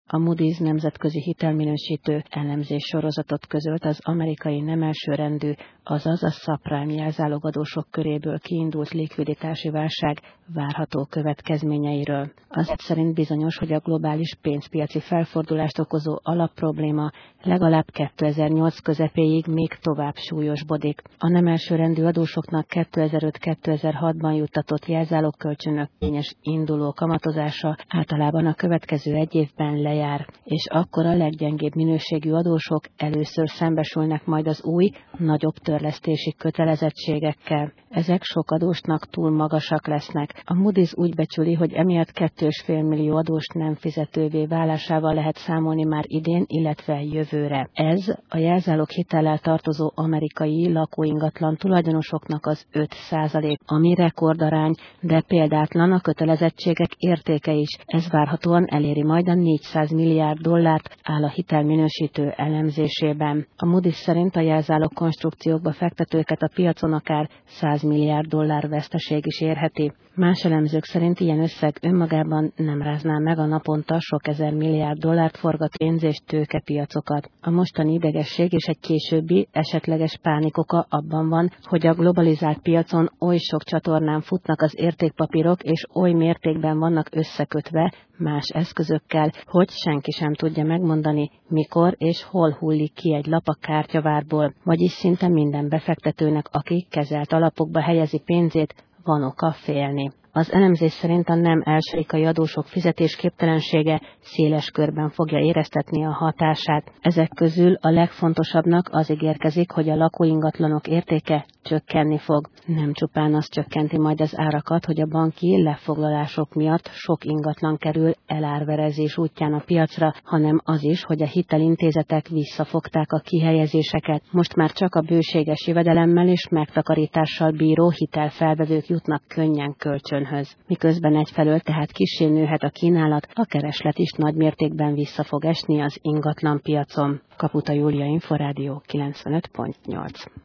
A Moody's nemzetközi hitelminősítő elemzés sorozatot közölt az amerikai nem elsőrendű, azaz a subprime jelzálogadósok köréből kiindult likviditási válság várható következményeiről. Az szerint bizonyos, hogy a globális pénzpiaci felfordulást okozó alapprobléma legalább 2008 közepéig még tovább súlyosbodik. A nem elsőrendű adósoknak 2005-2006-ban juttatott jelzálogkölcsönök kényes induló kamatozása általában a következő egy évben lejár, és akkor a leggyengébb minőségű adósok először szembesülnek majd az új, nagyobb törlesztési kötelezettségekkel. Ezek sok adósnak túl magasak lesznek. A Moody's úgy becsüli, hogy emiatt 2,5 millió adós nem fizetővé válásával lehet számolni már idén, illetve jövőre. Ez a jelzálog hitellel tartozó amerikai lakóingatlan tulajdonosoknak az 5%, ami rekordarány, de példátlan a kötelezettségek értéke is. Ez várhatóan eléri majd a 400 milliárd dollárt, áll a hitelminősítő elemzésében. A Moody's szerint a jelzálog konstrukciókba fektetőket a piacon akár 100 milliárd dollár veszteség is érheti. Más elemzők szerint ilyen összeg önmagában nem rázná meg a naponta sok ezer milliárd dollárt forgató pénz- és tőkepiacokat. A mostani idegesség és egy későbbi esetleges pánikoka abban van, hogy a globalizált piacon oly sok csatornán futnak az értékpapírok, és oly mértékben vannak összekötve más eszközökkel, hogy senki sem tudja megmondani, mikor és hol hullik ki egy lap a kártyavárból, vagyis szinte minden befektetőnek, aki kezelt alapokba helyezi pénzét, van oka félni. Az elemzés szerint a nem elsőrikai adósok fizetésképtelensége széles körben fogja éreztetni a hatását. Ezek közül a legfontosabbnak az ígérkezik, hogy a lakóingatlanok értéke csökkenni fog. Nem csupán az csökkenti majd az árakat, hogy a banki lefoglalások miatt sok ingatlan kerül elárverezés útján a piacra, hanem az is, hogy a hitelintézetek visszafogták a kihelyezéseket. Most már csak a bőséges jövedelemmel és megtakarítással bíró hitelfelvevők jutnak könnyen kölcsönhöz. Miközben egyfelől tehát kissé nőhet a kínálat, a kereslet is nagy mértékben vissza fog esni az ingatlanpiacon. Kaputa Júlia, Inforádió 95.8.